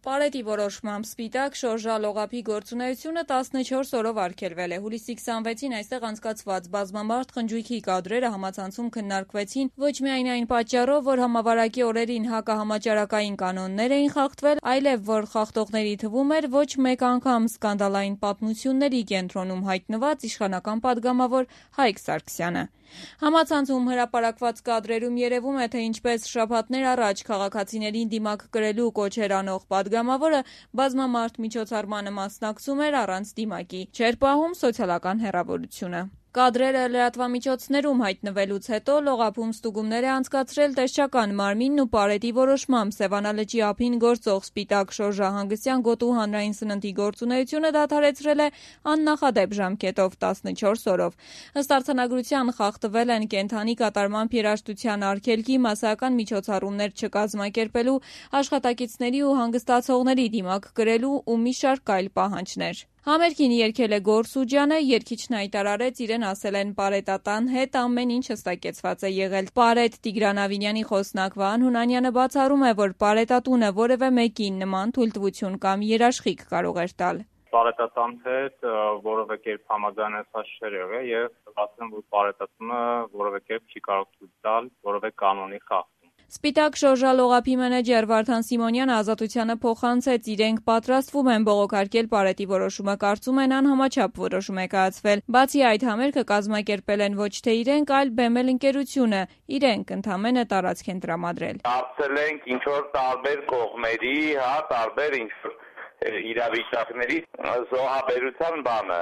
Պարետի որոշմամբ սպիտակ շորժալողափի գործունեությունը 14 օրով արգելվել է։ Հուլիսի 26-ին այստեղ անցկացված բազմամարդ խնջույքի կադրերը համացանցում քննարկվեցին ոչ միայն այն պատճառով, որ համավարակի օրերին հակահամաճարակային կանոններ էին խախտվել, այլև որ խախտողների թվում էր ոչ մեկ անգամ սկանդալային պատմությունների կենտրոնում հայտնված իշխանական պատգամավոր Հայկ Սարգսյանը։ Համացանցում հրապարակված կադրերում երևում է, թե ինչպես շաբաթներ առաջ քաղաքացիներին դիմակ կրելու կոչեր անող պատգամավորը բազմամարդ միջոցառմանը մասնակցում էր առանց դիմակի, չէր պահում սոցիալական հեռավորությունը։ Կադրերը լրատվամիջոցներում հայտնվելուց հետո լողափում ստուգումներ է անցկացրել տեսչական մարմինն ու Պարետի որոշմամբ Սևանա լճի ափին գործող սպիտակ շորժահանգստյան գոտու հանրային սննդի գործունեությունը դադարեցրել է աննախադեպ ժամկետով 14 օրով։ Ըստ արձանագրության խախտվել են կենդանի կատարմամբ երաժշտության արգելքի, մասսայական միջոցառումներ չկազմակերպելու, աշխատակիցների ու հանգստացողների դիմակ կրելու ու մի շարք այլ պահանջներ։ Համերգին երգել է Գոռ Սուջյանը, երգիչն հայտարարեց իրեն ասել են Պարետատան հետ ամեն ինչ հստակեցված է եղել։ Պարետ Տիգրան Ավինյանի խոսնակ Վահան Հունանյանը բացառում է, որ Պարետատունը որևէ մեկին նման թույլտվություն կամ երաշխիք կարող էր տալ։ Պարետատան հետ որևէ կերպ համաձայնեցած չէր եղել եւ ասեմ, որ Պարետատունը որևէ կերպ չի կարող թույլ տալ որևէ կանոնի խախտում։ Սպիտակ շորժալողափի մենեջեր Վարդան Սիմոնյանը Ազատությանը փոխանցեց, իրենք պատրաստվում են բողոքարկել Պարետի որոշումը, կարծում են անհամաչափ որոշում է կայացվել։ Բացի այդ, համերգը կազմակերպել են ոչ թե իրենք, այլ Բեմել ընկերությունը, իրենք ընդամենը տարածք են տրամադրել։ Հարցել ենք ինչ որ տարբեր կողմերի, տարբեր ինչ որ իրավիճակների զոհաբերության բանը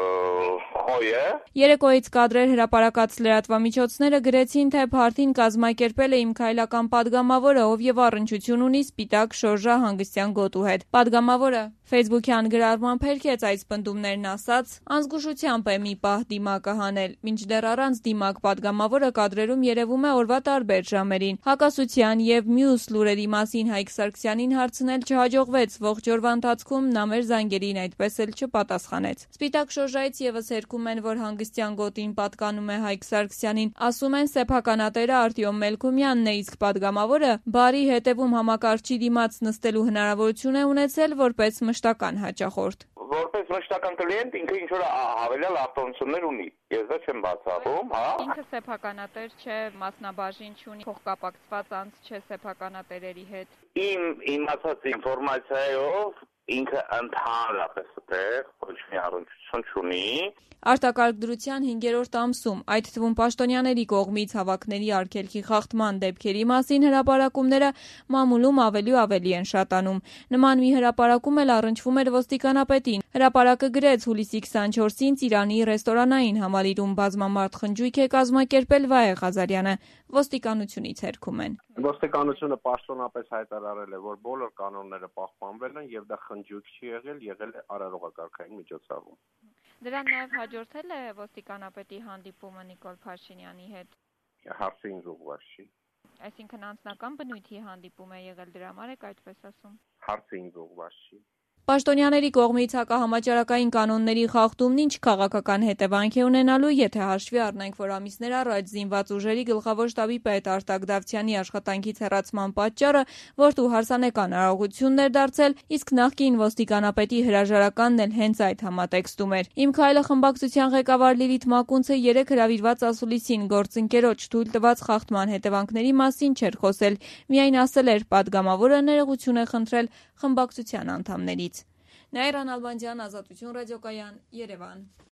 խոյը։ Երեկոյից կադրեր հրապարակած լրատվամիջոցները գրեցին, թե փարթին կազմակերպել է իմ քայլական պատգամավորը, ով եւ առնչություն ունի սպիտակ շորժահանգստյան գոտու հետ։ Պատգամավորը Facebook-յան գրառմամբ հերքեց այս պնդումներն, ասաց. «Անզգուշությամբ է մի պահ դիմակը հանել»։ Մինչդեռ առանց դիմակ պատգամավորը կադրերում երևում է օրվա տարբեր ժամերին։ Հակասության եւ մյուս լուրերի մասին Հայկ Սարգսյանին հարցնել չհաջողվեց, ողջ օրվա ընթացքում նա մեր զանգերին այդպես էլ չպատասխանեց։ Սպիտակ շորժայից եւս հերքում են, որ հանգստյան գոտին պատկանում է Հայկ Սարգսյանին։ Ասում են սեփականատերը Արտյոմ Մելքումյանն է, իսկ պատգամավորը բարի հետևում համակարգչի դիմաց նստելու հնարավորություն է ունեցել որպես մշտական հաճախորդ։ Որպես մշտական կլիենտ ինքը ինչ որ հավելյալ արտոնություններ ունի։ Ես դա չեմ բացառում, Ինքը սեփականատեր չէ, մասնաբաժին չունի, փոխկապակցված անձ չէ սեփականատերերի հետ։ Իմ իմացած ինֆորմացիայով ինքը ընդհանրապես ոչ մի առնչություն չունի։ Արտակարգ դրության 5-րդ ամսում, այդ թվում պաշտոնյաների կողմից հավաքների արգելքի խախտման դեպքերի մասին հրապարակումները մամուլում ավելի ու ավելի են շատանում։ Նման մի հրապարակում էլ առնչվում էր ոստիկանապետին։ Հրապարակը գրեց հուլիսի 24-ին Ծիրանի ռեստորանային համալիրում բազմամարդ խնջույք է կազմակերպել Վահե Ղազարյանը։ Ոստիկանությունից հերքում են։ Ոստիկանությունը պաշտոնապես հայտարարել է, որ բոլոր կանոնները պահպանվել են եւ դա խնջույք չի եղել է արարողակարգային միջոցառում։ Դրան նաև հաջորդել է ոստիկանապետի հանդիպումը Նիկոլ Փաշինյանի հետ։ Հարցը ինձ ուղղված չի։ Այսինքն անձնական բնույթի հանդիպում է եղել, դրա համար եք այդպես ասում։ Հարցը ինձ ուղղված չի։ Պաշտոնյաների կողմից հակահամաճարակային կանոնների խախտումն ինչ քաղաքական հետևանք է ունենալու, եթե հաշվի առնենք, որ ամիսներ առաջ զինված ուժերի գլխավոր շտաբի պետ Արտակ Դավթյանի աշխատանքից հեռացման պատճառը որդու հարսանեկան արարողությունն էր դարձել, իսկ նախկին ոստիկանապետի հրաժարականն էլ հենց այդ համատեքստում էր։ Իմ քայլը խմբակցության ղեկավար Լիլիթ Մակունցը երեկ հրավիրված ասուլիսին գործընկերոջ թույլ տված խախտման հետևանքների մասին չէր խոսել, միայն ասել էր պատգամավորը ներողություն է խնդրել խմբակցության անդամներից։ Նաիրա Նալբանդյան, Ազատություն ռադիոկայան, Երևան։